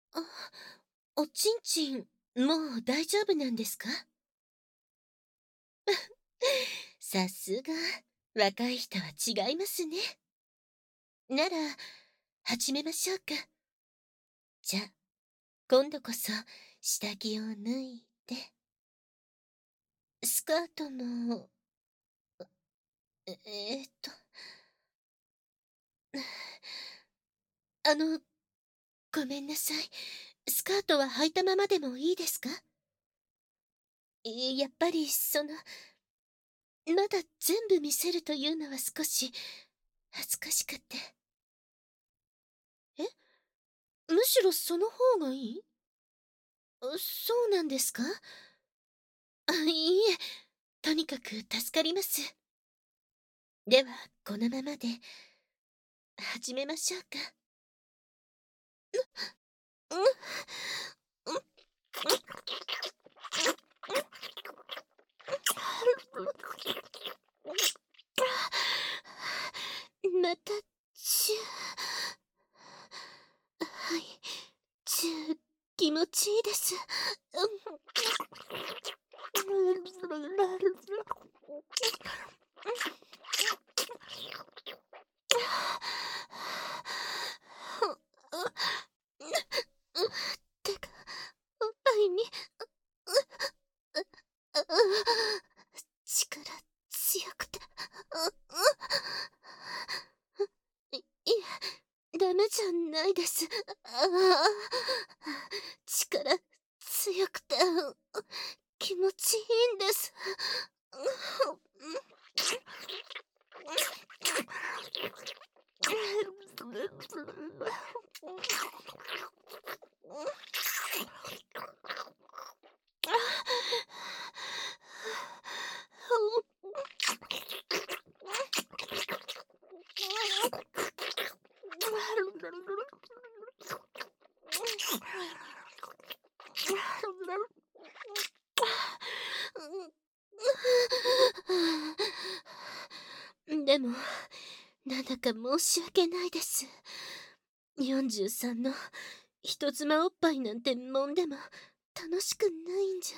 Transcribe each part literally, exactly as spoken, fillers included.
あ、おちんちん、もう大丈夫なんですか？さすが、若い人は違いますね。なら、始めましょうか。じゃ、今度こそ下着を脱いで、スカートも、ええーっと、あの、ごめんなさい。スカートは履いたままでもいいですか？えやっぱり、その、まだ全部見せるというのは少し恥ずかしくて。え、むしろその方がいい？あ、そうなんですか？あ、いいえ、とにかく助かります。では、このままで、始めましょうか。うん、うん、また、チュー。はい、チュー、気持ちいいです。うん。てか、おっぱいに、力強くて、い、いえ、ダメじゃないです。力強くて、気持ちいいんです。でも、なんだか申し訳ないです。よんじゅうさんの人妻おっぱいなんてもんでも楽しくないんじゃ。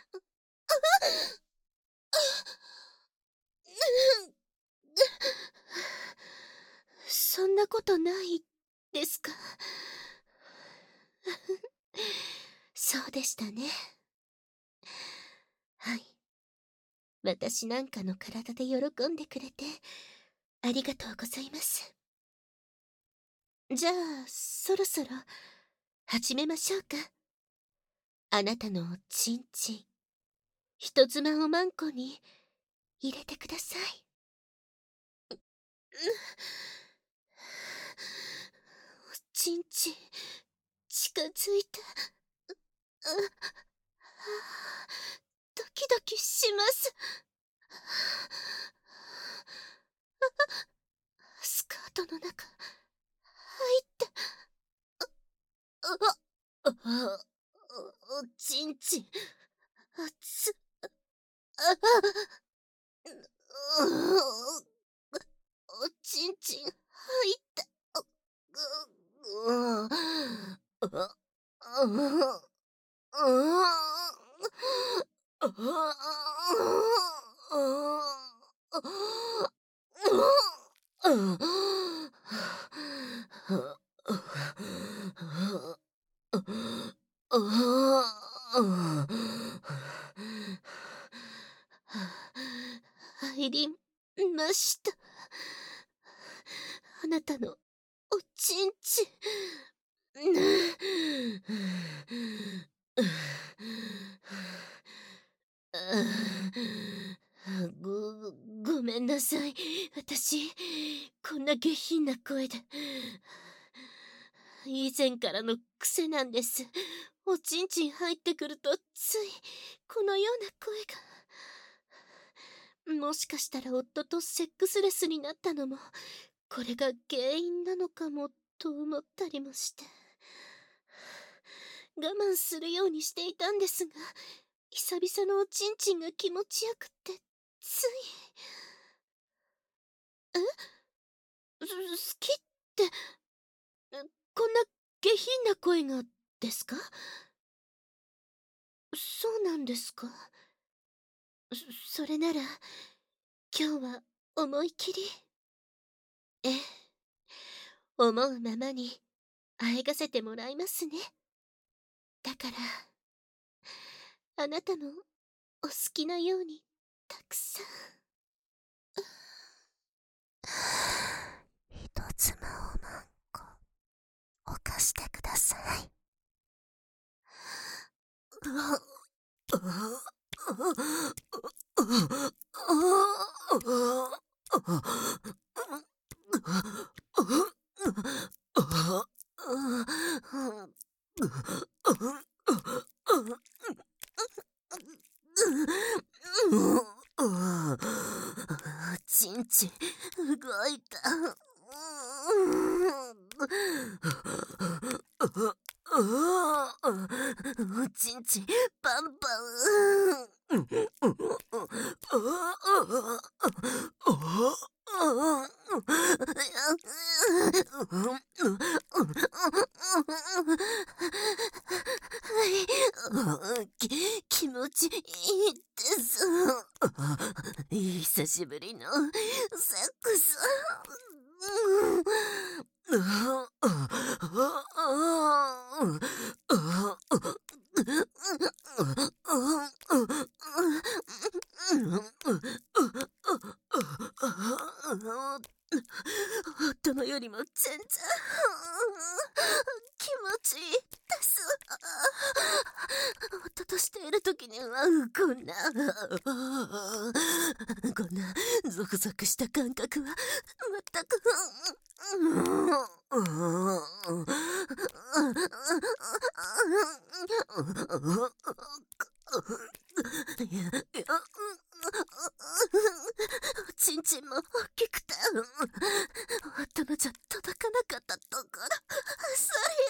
そんなことないですか？そうでしたね。はい。私なんかの体で喜んでくれてありがとうございます。じゃあ、そろそろ始めましょうか。あなたのおちんちん、人妻をマンコに入れてください。おちんちん、近づいて、あ、ドキドキします。スカートの中、入って、あ、あ、お、おちんちん、熱、あ、う、おちんちん入った。う、う、あ、あ、入りました。あなたのおちんちん。ご、ごめんなさい。私、こんな下品な声で。以前からの癖なんです。おちんちん入ってくると、つい、このような声が。もしかしたら夫とセックスレスになったのも、これが原因なのかも、と思ったりもして。我慢するようにしていたんですが、久々のおちんちんが気持ちよくって、つい。え、す好きって、こんな下品な声がですか？そうなんですか？そそれなら、今日は思いきり。ええ、思うままにあえがせてもらいますね。だから、あなたのお好きなようにたくさん。 一つまおまんこ犯してください。ちんちん動いた。おちんちんパンパン。き気持ちいいです。久しぶりのセックス。夫よりも全然気持ちいいです。夫としている時にはこんなこんなゾクゾクした感覚は全く。いやいや、ちんちんも大きくて夫のじゃ届かなかったところ、そ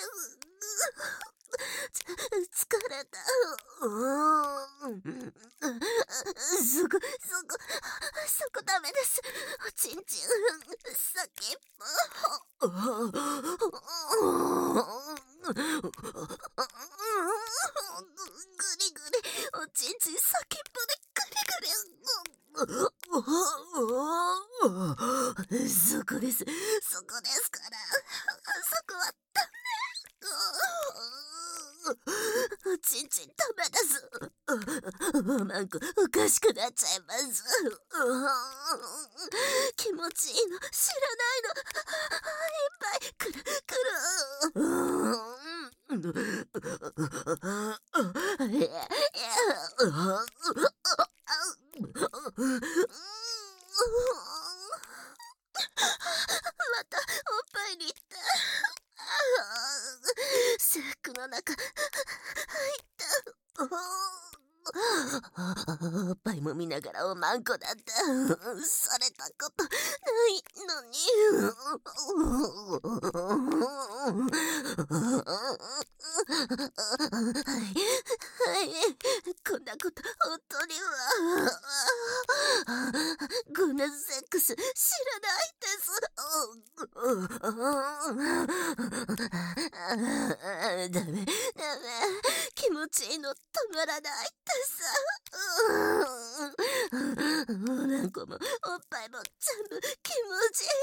れ疲れた。そこそこそこダメです。おちんちん先っぽ。グリグリ、おちんちん先っぽでグリグリ。そこです、そこですから、そこはダメ。ちんちんダメです。なんかおかしくなっちゃいます。気持ちいいの知らないの。いっぱいくるくる。いやいや。またおっぱいに行った。制服の中入った。おっぱいも見ながらおまんこだった。されたことないのに。はいはい、こんなこと本当には。こんなセックス知らないです。ダメダメ、気持ちいいの止まらないってさ。何個もおっぱいも全部気持ちい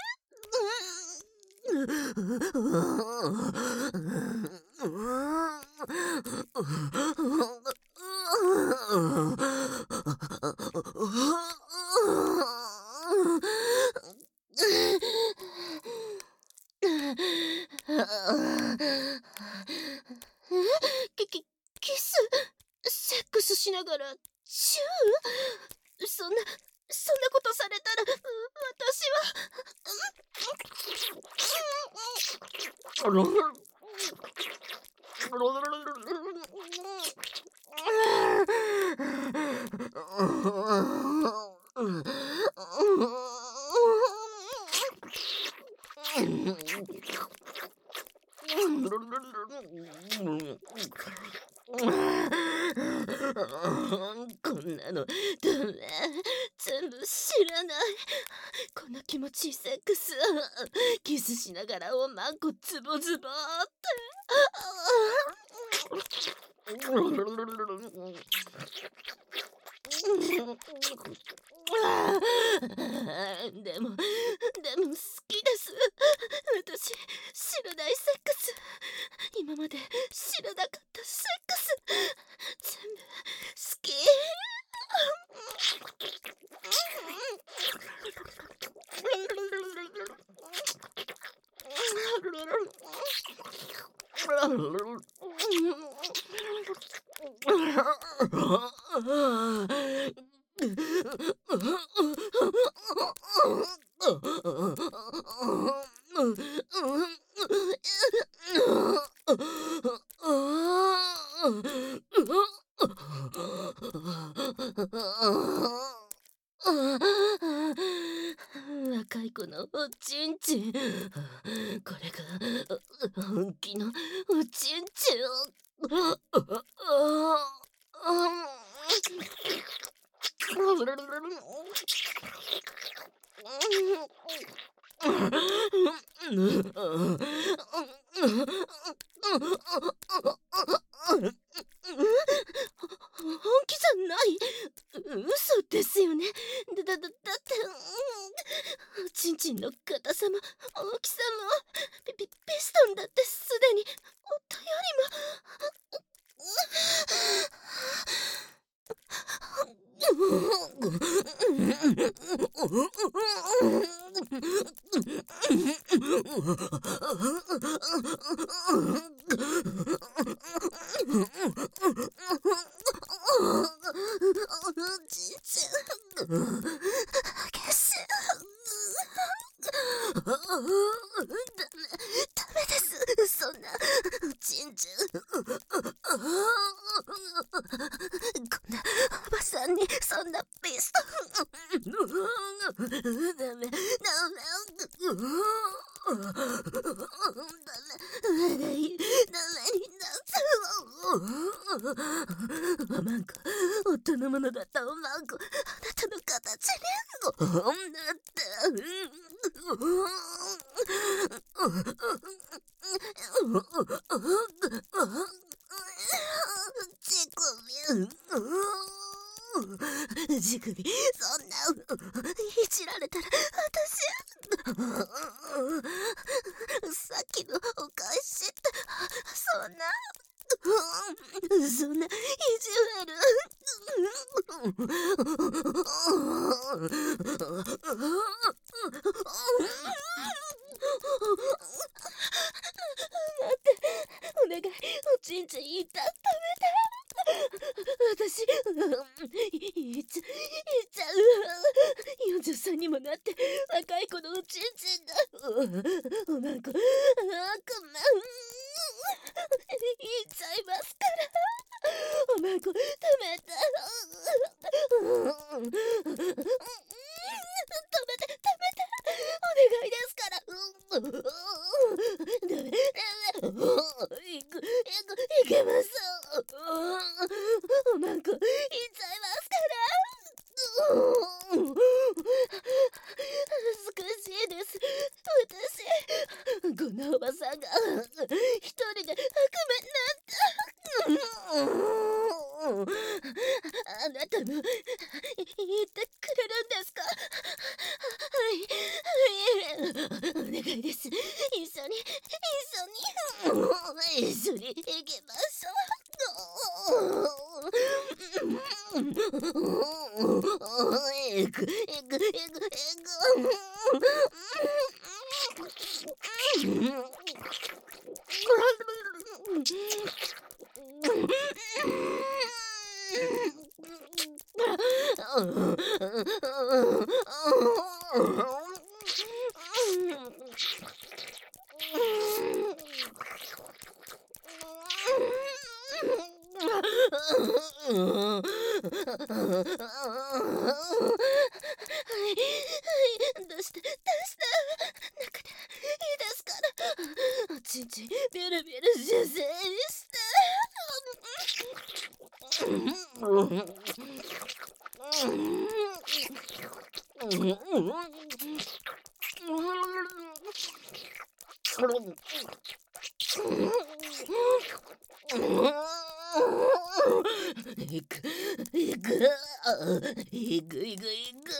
ききキス、セックスしながらチュー、そんなそんなことされたら私こんなのダメ、全部知らない。こんな気持ちいいセックス、キスしながらおまんこズボズボって。 でも、でも好きです。私、知らないセックス。今まで知らなかったセックス。全部好き。若い子のおちんちん。これが本気のおちんちん。本気じゃない。嘘ですよね。だだだだって、うん、ちんちんの硬さも大きさもピピピストンだってすでに夫よちんちんゲスダメダメです。そんなちんちんこんなおばさんにそんなピストンダメダメダメダメになったおまんこ夫のものだったおまんこあなたの形になった乳首乳首そんないじられたら私さっきのお返しってそんなそんないじわる待ってお願いおちんちんいった食べて私いっちゃいっちゃうよんじゅうさんにもなって若い子のおちんちんだおまんこあくまんいっちゃいますからおまんこ食べて食べて食べてお願いですからダメダメいくいくいけますおまんこいっちゃいますから恥ずかしいです私こんなおばさんが一人で悪夢になったあなたも言ってくれるんですかはいはいお願いです一緒に一緒に一緒に行きましょうえくえくえくえくはいはい出して出して中でいいですからちんちんビュルビュル修正していくいくいくいくいく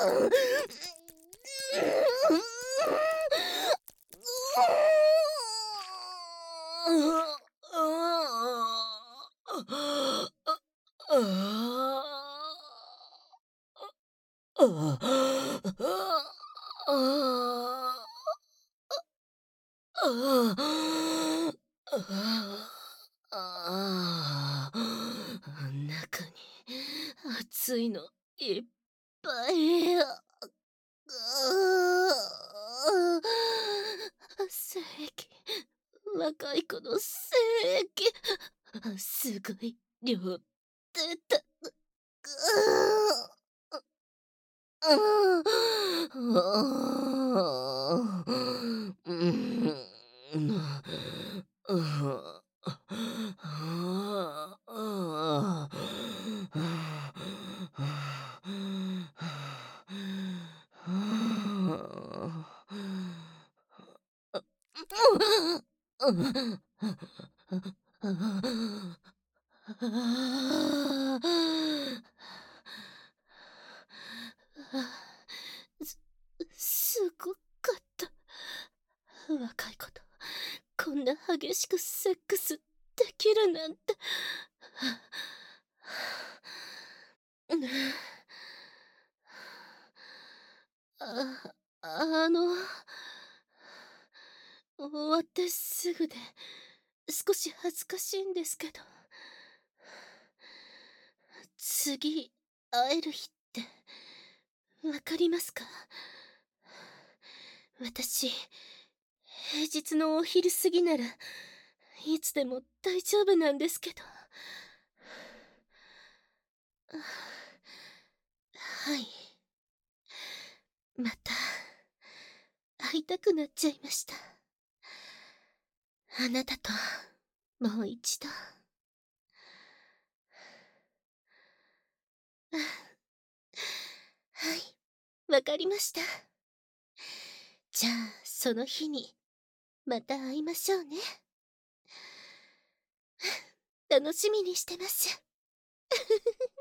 中に熱いのいっぱい。精液、若い子の精液、すごい量出た。す、すごかった。若い子とこんな激しくセックスできるなんて。あ、あの、終わってすぐで少し恥ずかしいんですけど、次会える日ってわかりますか？私、平日のお昼過ぎならいつでも大丈夫なんですけど。はい。また会いたくなっちゃいました。あなたともう一度。はい、わかりました。じゃあその日にまた会いましょうね。楽しみにしてます。